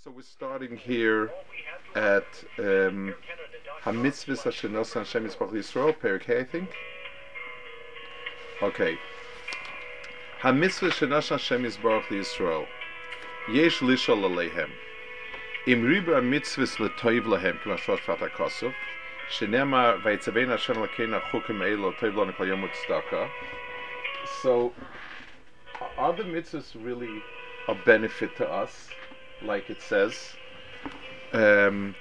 So we're starting here at HaMitzvahs Asher Nosan Hashem Yisparach Yisrael, Perek Hey, I think. Okay. HaMitzvahs Asher Nosan Hashem Yisparach Yisrael. Yesh lishol aleihem. Im riba mitzvahs letoiv lahem, k'ma shlosh prat hakosov. Shenema vayitzavein Hashem lakeina chukim eilo toiv lanu kol yom u'tzedakah. So, are the mitzvahs really a benefit to us? Like it says, Ve'im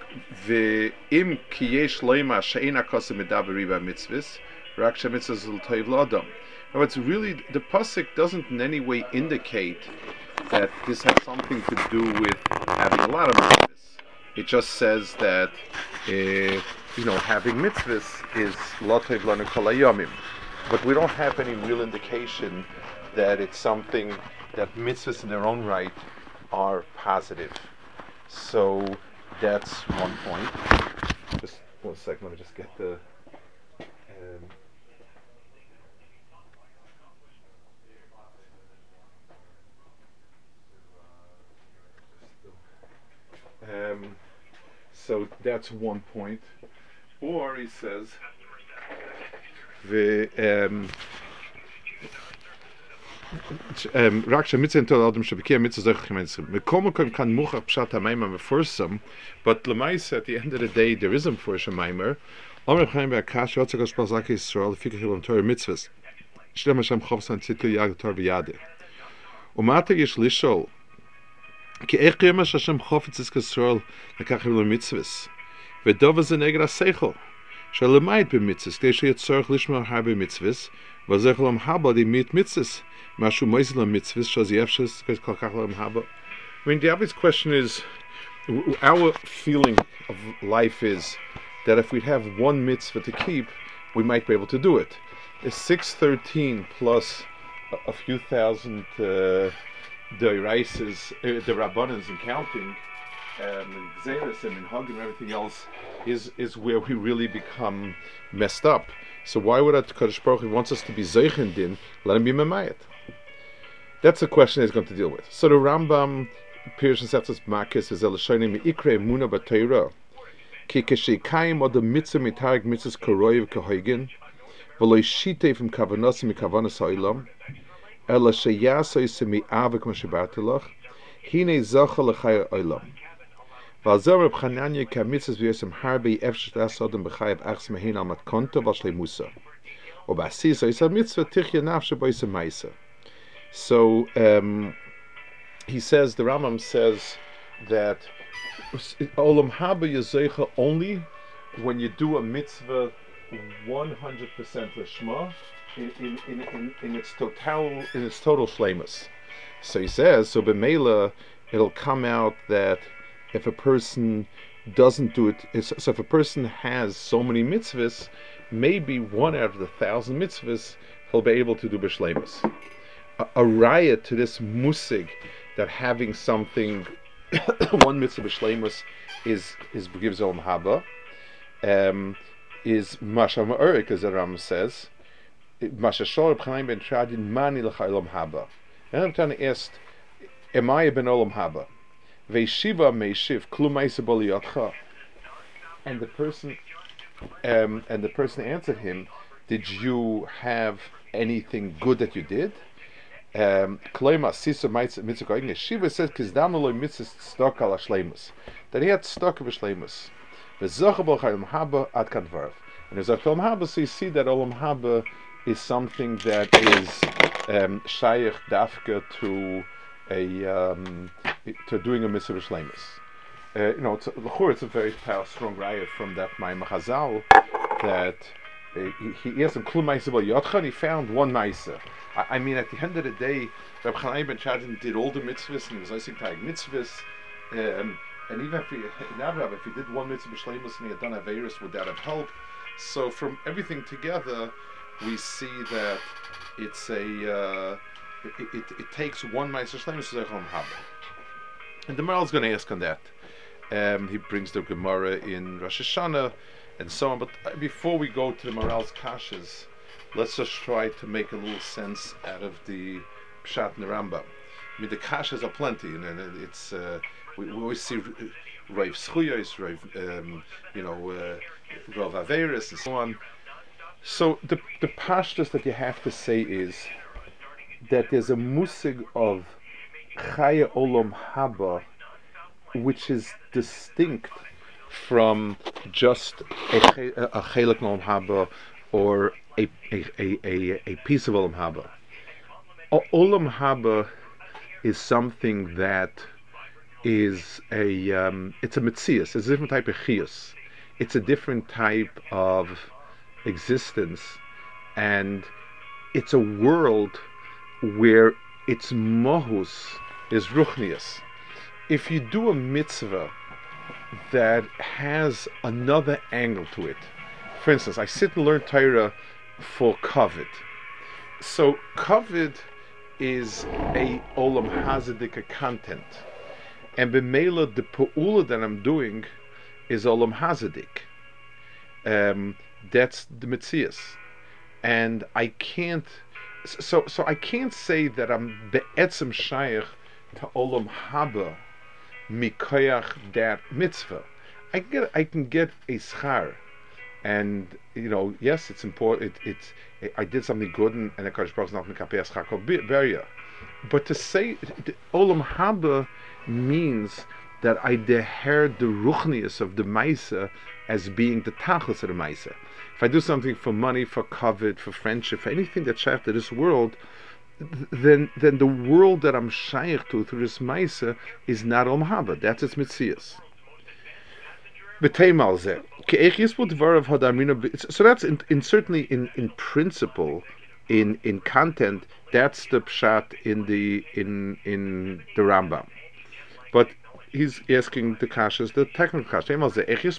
ki yesh loima she'ein hakosim medaber riba mitzvahs, rak shemitzvahs l'toiv la'adam. Now, it's really, the pasuk doesn't in any way indicate that this has something to do with having a lot of mitzvahs. It just says that, having mitzvahs is l'toiv lanu kol hayomim. But we don't have any real indication that it's something that mitzvahs in their own right are positive. So that's one point. Just 1 second, let me just get the so that's one point. Or he says רק שהמצווה נטול האדם שבקיא מצווה זוכר כמצווה. מכל מקום כאן מוכח פשט המיימר מפורסם, but למעשה, at the end of the day, there is a מפורש המיימר. אומר חיים בהקש, יוצא גשפל זכי ישראל, לפי כחילום תור מצווס. שלם השם חופסן ציטו יג תור בידה. ומעתה יש לשאול, כי איך קיימה שהשם חופץ את ישראל לקח חילום מצווס? ודובה זה נגד השכל. שלמעט במצווס, כדי שיהיה צורך לשמור הרבה מצווס, וזה חלום הבא דמית מצווס. I mean, the obvious question is, our feeling of life is that if we have one mitzvah to keep, we might be able to do it. It's 613 plus a few thousand the rices, the rabbanans and counting, and Xeris and Minhag and everything else is where we really become messed up. So why would HaKadosh Baruch Hu wants us to be Zeichen Din, let him be Memayat? That's the question he's going to deal with. So the Rambam, Pirush Seftas Makis, is Elishonim Ikre Emuna B'Torah, Ki Keshikayim Od Mitzvah Mitarek Mitzvahs Koroyev Kehoigin, V'lo Shite from Kavanos Mikavanos Ha'olam, Ela Sheyaso Yisemi Avik Mashibartilach, Hine Zocha L'Chaya Olam. V'alzer Reb Chananya Ka Mitzvahs V'yosem Harbi Efshet Asodem B'Chayev Achs Mehin Al Matkonto V'Shlei Musa. O B'Asis O Yisad Mitzvah Tichya Nafshe B'Yosem Maisa. So he says, the Rambam says that Olam Haba Yazeicha only when you do a mitzvah 100% Lishma in its total shleimus. So he says, so b'meila it'll come out that if a person doesn't do it, so if a person has so many mitzvahs, maybe 1 out of the 1,000 mitzvahs he'll be able to do b'shleimus. A riot to this musig that having something one mitzvah b'shleimus is gives olam haba is masha ma'urik, as the Ram says, masha shor b'chaim ben tradin mani l'cha olam haba. And I'm trying to ask, am I ben olam haba? Ve'shiva meishiv klum ma'isa bo liyotcha. And the person answered him, did you have anything good that you did? Shiva says that he had stock of a shleimus. And as Olam Haba, so you see that Olam Haba is something that is shaykh dafka to doing a mitzvah shleimus. It's a very strong riot from that Maimah Chazal that he asked him klum ma'isa bo yotcha, and he found one ma'isa. I mean, at the end of the day, Reb Chaim ben Chadin did all the mitzvahs, and he was Isaac Tag mitzvahs, and even if he did one mitzvah b'shleimus and he had done Averis, would that have helped? So from everything together, we see that it's it takes one ma'isa shleimus to Olam Haba. And the Maral is going to ask on that. He brings the Gemara in Rosh Hashanah and so on. But before we go to the Maral's Kashas, let's just try to make a little sense out of the Pshat in the Rambam. mean, the kashas are plenty, and it's we always see Rav Schuyos, Rav Averis, and so on. So the pashtus that you have to say is that there's a musig of Chaya Olam Haba, which is distinct from just a Chelik Olam Haba or a piece of Olam Haba. Olam Haba is something that is it's a Metzias, it's a different type of Chiyus. It's a different type of existence, and it's a world where its mohus is ruchnius. If you do a mitzvah that has another angle to it, for instance, I sit and learn Torah for kavod. So kavod is a olam hazedika content, and b'meila the pe'ula that I'm doing is olam hazedik. That's the metzias, and I can't. So I can't say that I'm be'etzem shayach to olam haba mikoyach that mitzvah. I can get a schar, and yes, it's important. I did something good, and the Kadosh Baruch Hu mekapeas chakol beria. But to say olam haba means that I deher the ruchnius of the maisa as being the tachlis of the maisa. If I do something for money, for kavod, for friendship, for anything that's shaykh to this world, then the world that I'm shaykh to through this maisa is not olam haba. That's its mitzias. So that's certainly in principle, in content, that's the pshat in the Rambam. But he's asking the kashas, the technical kashas.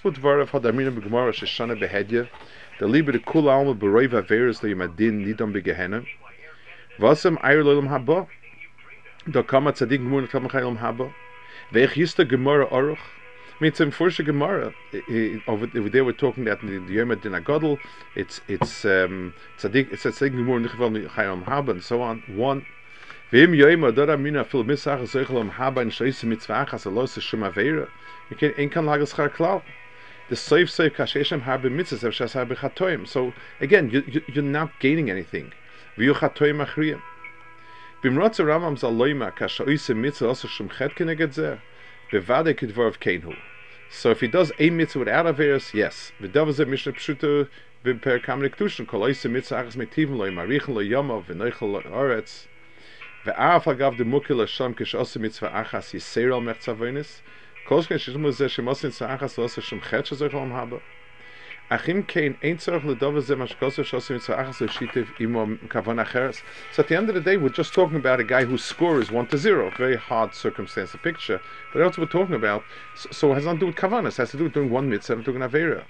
The liebe de kula alma beroiva veres le yamadin nidam begehena. Wasam ayr lolam haba. Da kama tzadik gmur netam chaylam haba. Veich yista gemara aruch. I mean, it's in first Gemara. Over there, we're talking that in the Yom Adin Agadol, it's tzadik. It says tzadik gmur nechval chaylam haba and so on. One. Ve'im yoyma dara mina fil misach zeichlam haba and shoyse mitzvah achas alos shema veira. You can inkan lagas char klal. The soif kasheshem habe mitzvahs of shas habe chatoim. So again, you're not gaining anything. V'yu chatoim achriyim. B'mrotz Rambam zaloyma kashoyse mitzvah also shem chet keneged zeh. Bevade kidvorv kenhu. So if he does a mitzvah without averis, yes. V'dav zeh mishnah pshuta b'per kamlik tushin koloyse mitzvah achas metivim loy marichin lo yomov v'noichel lo oretz. Ve'af agav de mukil Hashem kishose mitzvah achas yiseir al mechzavonis. Kolshken shishmu zeh shemosin mitzvah achas lo ose shem chet shezoich olam haba. Achim kein ein tzorach l'dov zeh mashkose shose mitzvah achas lo shitev imo kavan acheres. So at the end of the day, we're just talking about a guy whose score is 1-0. Very hard circumstance to picture. But that's what we're talking about. So it has nothing to do with kavanas. It has to do with doing one mitzvah and doing an avera.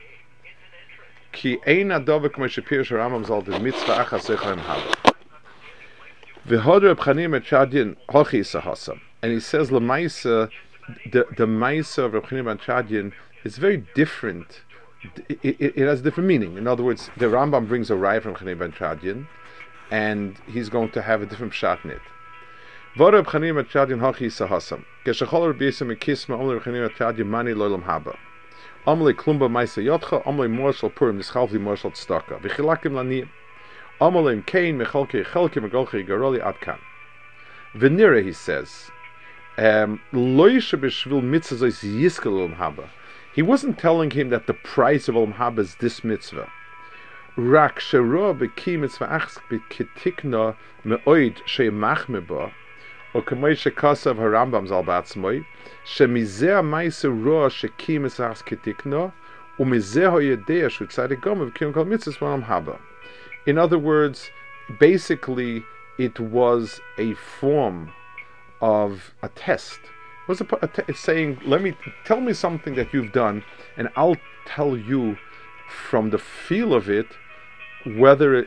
Ki ein adovek meshapir sharamam zal de mitzvah achas zoich olam haba. V'hodr Chanim et Chadin hochi sahasam, and he says the Maisa of Reb Chanim et Chadin is very different. It has a different meaning. In other words, the Rambam brings a raya from Chanim et Chadin, and he's going to have a different pshat in it. V'hodr Reb Chanim et Chadin hochi sahasam. Keshachol Reb Yisem ekisma omle Reb Chanim et Chadin mani lolam haba. Omle klumba Maisa yotcha omle morshal purim nischalvi morshal tzedakah v'chilakim laniyim. Amalim Kain Mechalke Chalke Megolche Garoli Adkan. Venira, he says, Loisha Bishvil Mitzvah is Yiskel Olam Haba. He wasn't telling him that the price of Olam Haba is this mitzvah. Rak Shero Beki Mitzvah Achs Bekitikna Meoid Sheimach Meba, or Kamei Shekasav Harambam Zalbatzmoi, Shemizeh Maisa Roa Sheki Mitzvah Achs Kitikna, Umizeh Hoyedea Shutzade Gomev Kim Kol Mitzvah Olam Haba. In other words, basically, it was a form of a test. It was it's saying, tell me something that you've done, and I'll tell you from the feel of it whether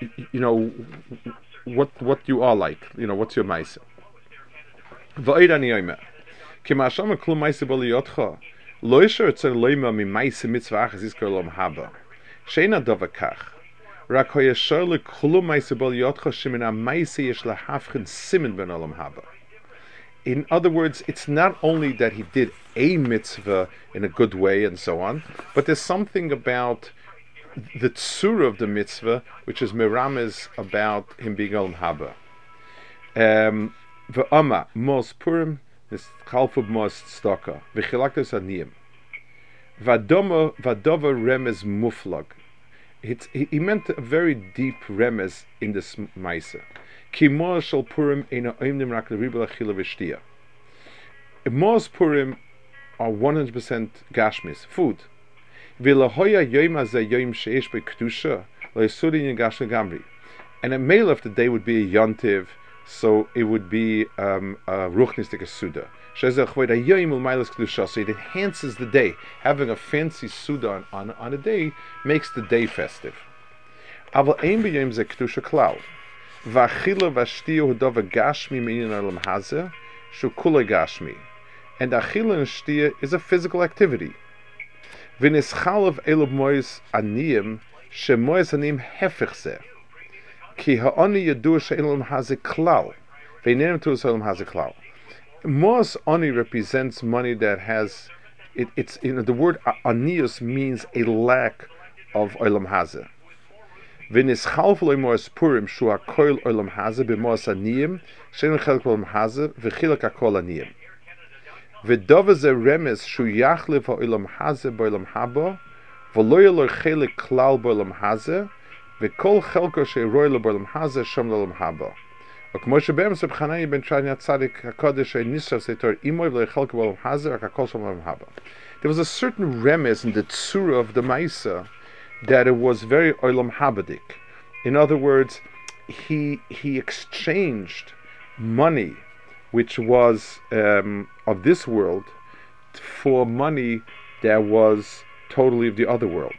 what you are like. What's your ma'aseh. V'oid ani omer, ki ma'asham klum ma'aseh bo liyotcha, lo yisher etzer loima mi ma'aseh mitzvah achas yizkor olam haba. Sheina dova kach. Rak hoyeshar lekulum ma'aseh bo liyotcha shemin ha'ma'aseh yesh lahafchen simen ben olam haba. In other words, it's not only that he did a mitzvah in a good way and so on, but there's something about the tzura of the mitzvah which is mirames about him being olam haba. Ve'ama mos purim is chalfub mos tzedakah v'chilaktos aniyim vadoma remez muflag. He meant a very deep remez in this ma'isa. Ki mos shel purim eina oimdim rak l'riba l'chila v'shtia. Mos purim are 100% gashmis, food. V'lahoya yoyim hazeh yoyim sheish b'kedusha lo'isurin in gashmi gamri. And a male of the day would be a yontiv, so it would be a ruchnistic suda. So it enhances the day. Having a fancy suda on a day makes the day festive. Aval ein b'yom ze kedusha klal. V'achila v'ashtiya hudova gashmi me'inin olam hazeh shu kula gashmi. And achila and shtiya is a physical activity. V'nischalav elov mois aniyim shemois aniyim hefech zeh. Ki ha'oni yadua she'en olam hazeh klal. V'einenim tu olam hazeh klal. Mos ani represents money that has it's the word anius means a lack of olam hazeh. V'nischalf loy mos purim shu hakoil olam hazeh b'mos aniyim she'en chelek olam hazeh v'chilak hakol aniyim. V'dova ze remez shu yachlev ha'olam hazeh b'olam haba v'lo yelor chelek klal b'olam hazeh v'kol chelko she'roi lo b'olam hazeh shom l'olam haba. There was a certain remez in the tzura of the Maisa that it was very olam habadik. In other words, he exchanged money which was of this world for money that was totally of the other world.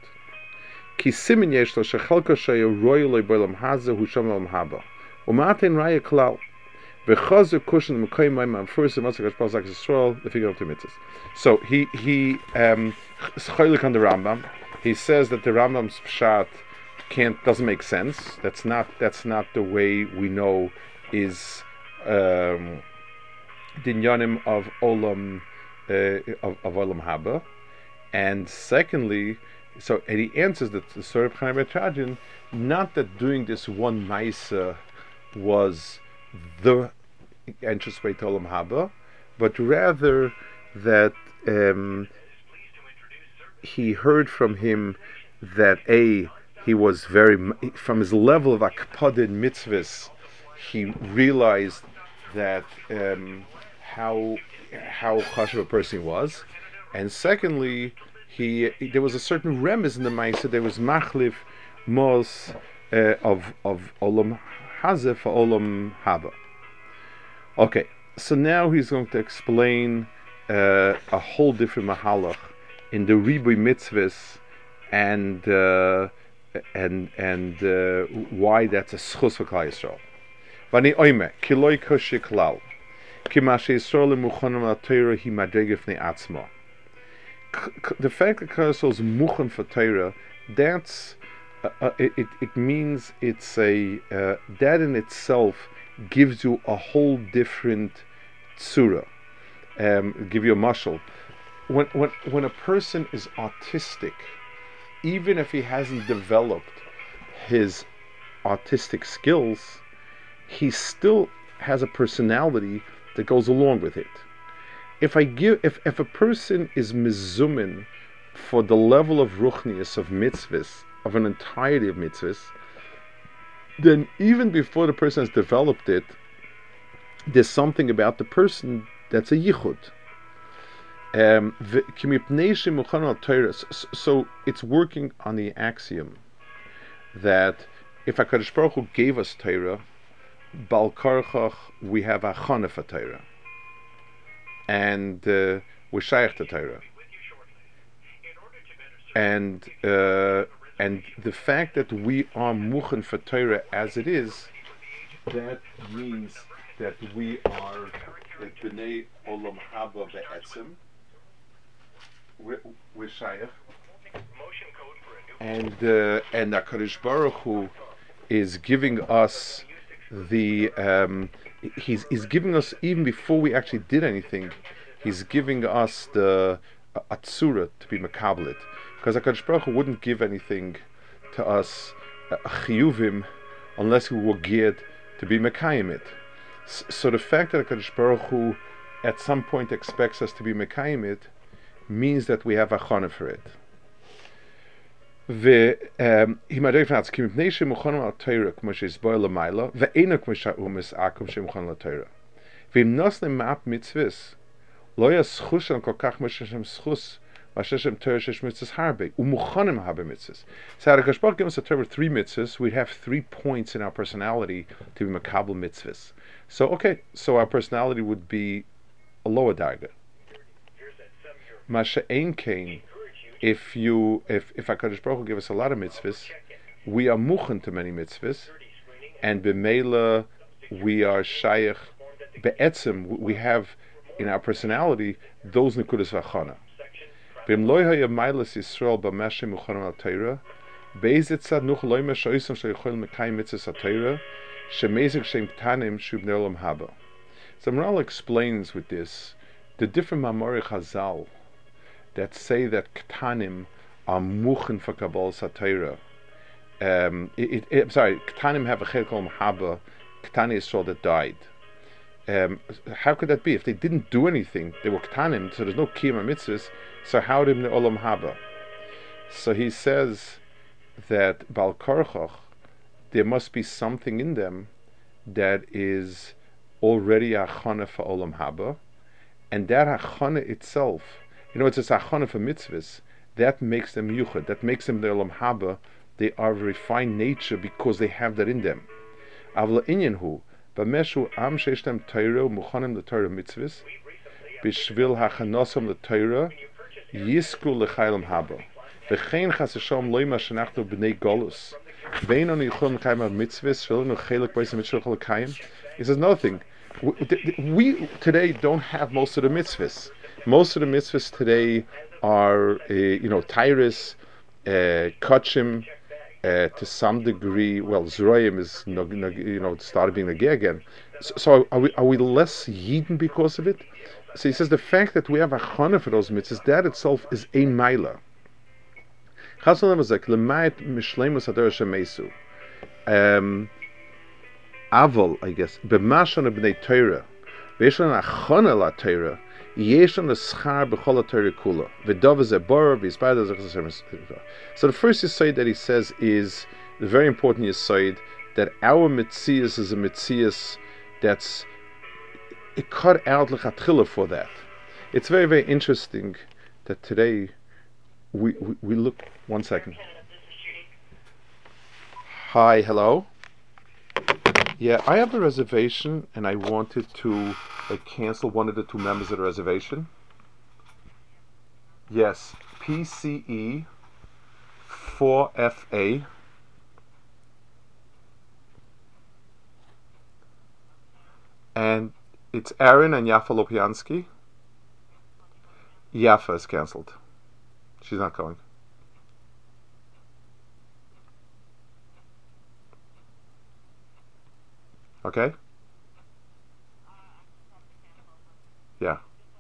Umaten raya klal. V'chazu kushan m'koyim ma'im first the Matzah Gashpal Zak Yisrael the figure of the mitzvahs. So he schoilik on the Rambam. He says that the Rambam's pshat doesn't make sense. That's not the way we know is dinyanim of olam of olam haba. And secondly, and he answers that the story of Chaim Betradian, not that doing this one ma'isa was the entrance way to Olam Haba, but rather that he heard from him that he was from his level of akpadid mitzvahs, he realized that how chashuv a person was, and secondly, there was a certain remez in the ma'isa. There was machlif mos of olam hazeh for olam haba. Okay, so now he's going to explain a whole different mahalach in the ribui mitzvahs and why that's a schus for Klal Yisrael. Vani oime kiloi koshi klal ki ma she'Yisrael muchonim la'Torah hi madrega fnei atzma. The fact that Klal Yisrael is muchen for Torah, that's it means it's that in itself gives you a whole different tzura. Give you a mashal. When a person is autistic, even if he hasn't developed his artistic skills, he still has a personality that goes along with it. If a person is mizumin for the level of ruchnius of mitzvahs, of an entirety of mitzvahs, then even before the person has developed it, there's something about the person that's a yichud. So it's working on the axiom that if HaKadosh Baruch Hu gave us Torah, Bal Karchach, we have a chana for Torah, and we're shaykh to Torah, and the fact that we are muchen for Torah as it is, that means that we are b'nei olam haba be'etzim, we're shaykh, and HaKadosh Baruch Hu is giving us he's giving us, even before we actually did anything, he's giving us the atzura to be makablit, because HaKadosh Baruch Hu wouldn't give anything to us chiyuvim unless we were geared to be mekayim it. So the fact that HaKadosh Baruch Hu at some point expects us to be mekayim it means that we have a chana for it. So HaKadosh Baruch Hu gives us a Torah with 3 mitzvahs. We have 3 points in our personality to be makabel mitzvahs. So our personality would be a lower darga. Masha ein kain, if HaKadosh Baruch Hu give us a lot of mitzvahs, we are muchen to many mitzvahs, and b'meila we are shayach be'etzem. We have in our personality those nekudas v'achana. B'im loy haya mailas Yisrael b'mashem muchanan al-Torah, be'ezet tzad nuch loy meshoisam shayachol mekayim mitzvahs al-Torah, shemezik shem tanim shub ne'olam haba. So Maharal explains with this the different Mamorei Chazal that say that Ktanim are muchen for Kabbalah Satira. Ktanim have a Chelik Haba, Ktani Yisrael that died. How could that be? If they didn't do anything, they were Ktanim, so there's no Kiyam Mitzvahs, so how did the Olam Haba? So he says that Bal Korchoch, there must be something in them that is already a Chana for Olam Haba, and that Chana itself, it's a Chana for mitzvahs, that makes them yuchad, that makes them the Olam Haba. They are of refined nature because they have that in them. Avla inyan hu, b'meshu am sheishtem Torah muchanim l'Torah mitzvahs, b'shvil hachanosam l'Torah, yisku l'chaylam haba. V'chein chas Hashem loy ma shenachnu b'nei golus, vein onu yichol l'kayim mitzvahs, shvelonu chelik b'yis mitzvah l'kayim. He says nothing. We today don't have most of the mitzvahs. Most of the mitzvahs today are, Tyrus, Kachim, to some degree. Well, Zroyim is, started being Nageh again. So are we less Yidden because of it? So he says the fact that we have a chana for those mitzvahs, that itself is ein maila. Chazal was like lemayit mishleimus hador shemesu. Aval, I guess, b'mashon b'nei Torah, v'yeshon achana la Torah, yeshon l'schar b'chol ha-Torah kula, v'dov zebor v'yispayad zechus. So the first yesod that he says is the very important yesod that our mitzias is a mitzias that's it cut out l'chatchila for that. It's very, very interesting that today we look. 1 second. Hi, hello. Yeah, I have a reservation, and I wanted to cancel one of the 2 members of the reservation. Yes, PCE 4FA. And it's Aaron and Yafa Lopiansky. Yafa is canceled. She's not going. Okay? Yeah.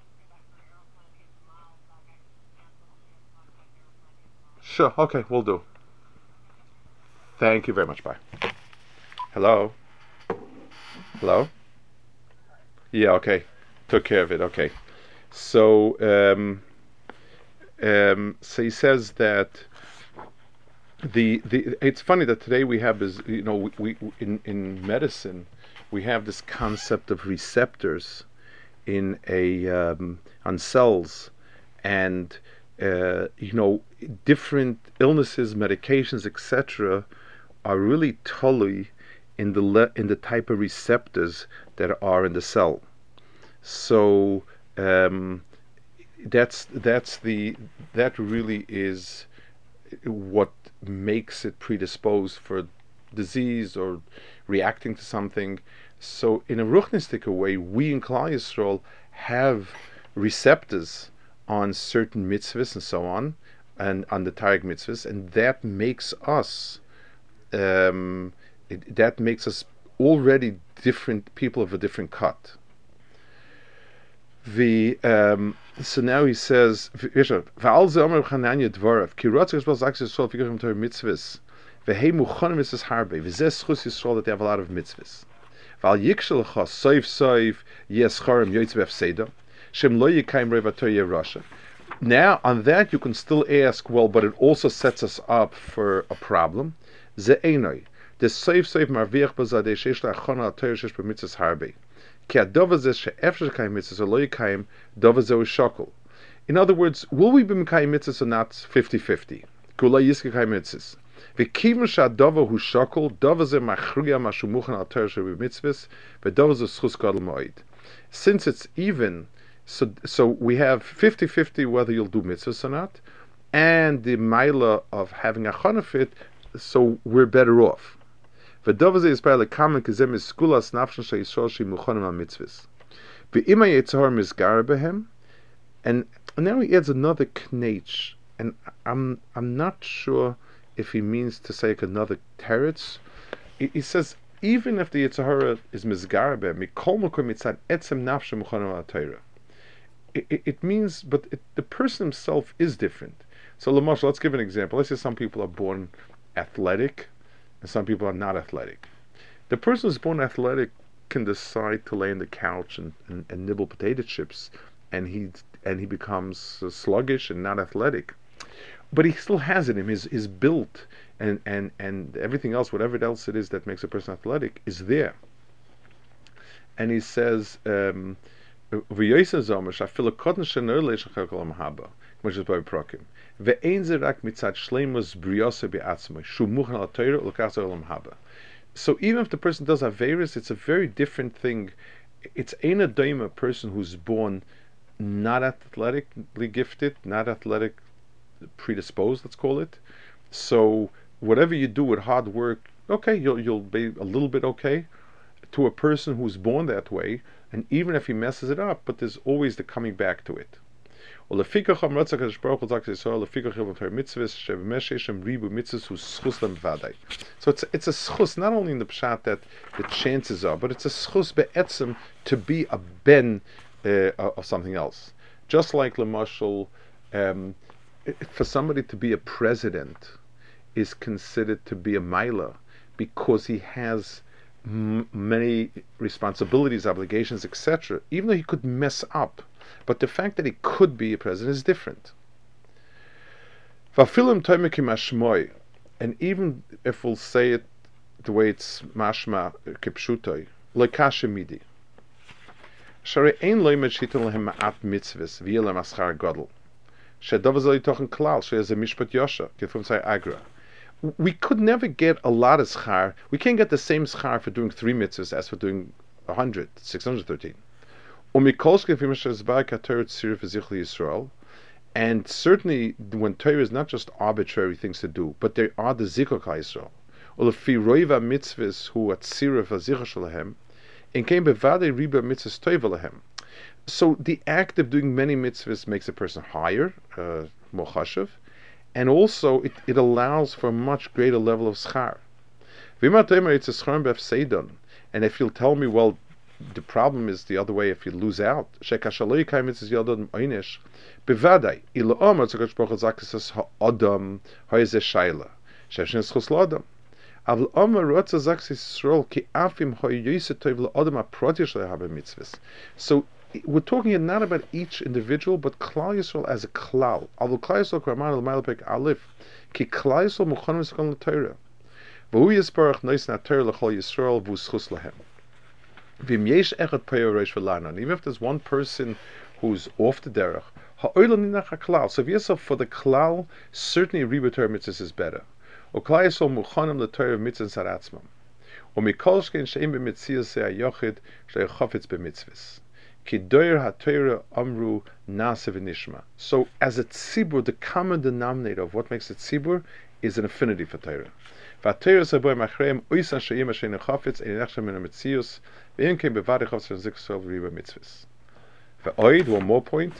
Sure, okay, we'll do. Thank you very much, bye. Hello? Hello? Yeah, okay. Took care of it, okay. So, so he says that it's funny that today we have is, we in medicine, we have this concept of receptors in on cells, and different illnesses, medications, etc., are really totally in the type of receptors that are in the cell. So that really is what makes it predisposed for disease or reacting to something. So in a ruchnistic way, we in Klal Yisrael have receptors on certain mitzvahs and so on, and on the Tarek mitzvahs, and that makes us already different people of a different cut. So now he says, "V'al ze omer Chananya dvarav ki rotz Yisrael zakes Yisrael figurim Torah mitzvahs v'hei muchonim is harbe v'zeh schus Yisrael that they have a lot of mitzvahs. V'al yikshel lecha soif soif yescharem yoytz b'efseda shem lo yikayim reva Torah yerasha." Now on that you can still ask, well, but it also sets us up for a problem. Ze einoi the soif soif marviach b'zadei sheish la'achona al Torah sheish b'mitzvahs harbe. In other words, will we be Mekayim mitzvahs or not 50-50? Since it's even, so we have 50-50 whether you'll do mitzvahs or not, and the maila of having a chonafit, so we're better off. And now he adds another knetch, and I'm not sure if he means to say another teretz. He says even if the Yitzhara is mizgar behem, mikol mokom mitzad etzem nafshe muchonim al Torah. It means, but the person himself is different. So Lamosh, let's give an example. Let's say some people are born athletic and some people are not athletic. The person who's born athletic can decide to lay on the couch and nibble potato chips, and he becomes sluggish and not athletic. But he still has in him his built and everything else, whatever else it is that makes a person athletic, is there. And he says, so even if the person does Averis, it's a very different thing. It's ein a person who's born not athletically gifted, not athletic predisposed, let's call it. So whatever you do with hard work, okay, you'll be a little bit okay. To a person who's born that way, and even if he messes it up, but there's always the coming back to it. So it's a schus not only in the pshat that the chances are, but it's a schus be'etzem to be a ben of something else. Just like Lamashal, for somebody to be a president is considered to be a maila because he has many responsibilities, obligations, etc. Even though he could mess up, but the fact that he could be a president is different. And even if we'll say it the way it's mashma kipshutoi, loikashe midi. Shari ein loy metshitel lehem ma'at mitzvahs v'yelem aschar gadol. Shedavazali tochen klal she'ez a mishpat yosha kifum say agra. We could never get a lot of schar. We can't get the same schar for doing 3 mitzvahs as for doing 100, 613. And certainly when Torah is not just arbitrary things to do, but there are the zikok Yisrael. So the act of doing many mitzvahs makes a person higher, more chashav, and also it allows for a much greater level of schar. And if you'll tell me, well, the problem is the other way, if you lose out. So we're talking not about each individual, but Klal Yisrael as a klal. Aval Klal Yisrael Kramar L'Mailapek Alif Ki Klal Yisrael Muchanim Yisrael L'Torah V'hu Yisparach Nois N'Torah L'Chol Yisrael V'hu Schus Lahem V'im Yesh Echad Peyo Reish V'Lanan. Even if there's one person who's off the derech, Ha'olam Ninach HaKlal. So if you say for the klal, certainly Riba Torah Mitzvahs is better. O Klal Yisrael Muchanim L'Torah Mitzvahs Saratzmam. O Mikol Shkein She'im B'Mitzias Se'ah Yochid She'echofetz B'Mitzvahs. So as a tzibur, the common denominator of what makes it tzibur is an affinity for Torah. One more point.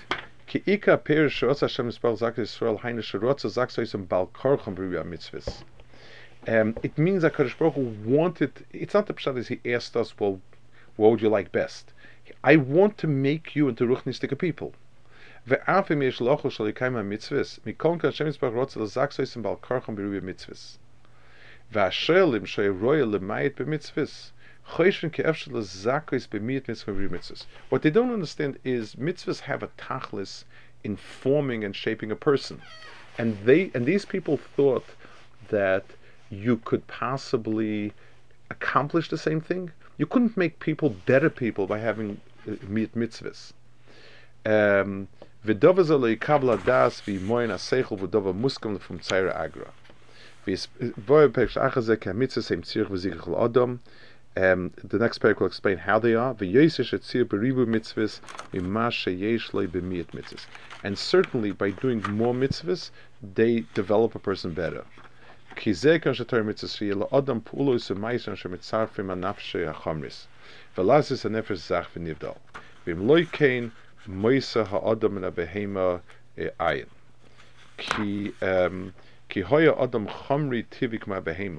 It means that Kadosh Baruch Hu wanted. It's not the pshat as he asked us, well, what would you like best? I want to make you into ruchnistic people. ואף אם יש לאוכו של יקיים המצווס, מכל כך השם יסברך רוצה לזק סויסם בעל כורחם בריבוי מצווס. והשאלים שרואה למעט במצווס, חושבים כאפשר לזקויס במית מצווה בריבוי מצווס. What they don't understand is mitzvahs have a tachlis in forming and shaping a person. And these people thought that you could possibly accomplish the same thing. You couldn't make people better people by having mitzvahs. V'dova zolei kabla das v'moyin aseichel v'dova muskam from tzayra agra. V'voy perish achazeh k'amitzvah seim tzirich v'zikach l'adam. The next paragraph will explain how they are. V'yosesh etzir beribu mitzvahs v'ma sheyesh loi b'miyat mitzvahs. And certainly by doing more mitzvahs, they develop a person better. Ki zeh kan shetar mitzvahs sheyeh l'adam pulos u'maisan shemitzarfim anafshei hachamris. V'lazis hanefesh zach v'nivdal. V'im loi kein Moisa ha'adam and behema ayin. Ki hoya adam chamri tivik ma behema.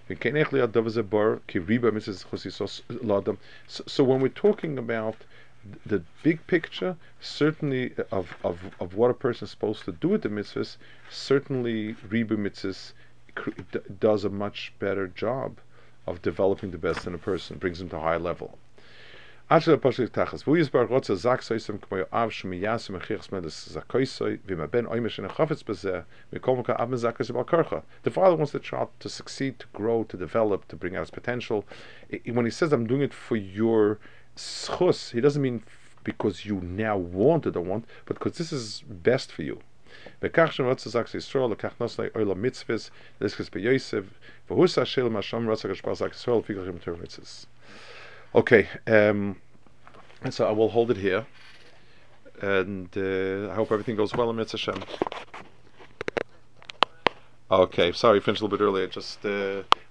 So when we're talking about the big picture, certainly of what a person is supposed to do with the mitzvahs, certainly riba mitzvahs does a much better job of developing the best in a person, brings him to a higher level. Actually, Pasuk Tachas. V'uyis Baruch Rotza Zak Soisem K'moy Av Shemiyasim Echichs Medes Zakoisoi V'maben Oimish and Echafetz Bezeh V'kol Meka Av Mezakas Bal Karcha. The father wants the child to succeed, to grow, to develop, to bring out his potential. When he says, "I'm doing it for your schus," he doesn't mean because you now want it or want, but because this is best for you. V'kach Shem Rotza Zak Yisrael Lekach Noslei Oila Mitzvahs Leskes BeYosef V'husa Shel Masham Rotza Geshpal Zak Yisrael Fikachim Ter Mitzvahs. Okay, and so I will hold it here, and I hope everything goes well in Mitzvah Hashem. Okay, sorry, finished a little bit earlier. Just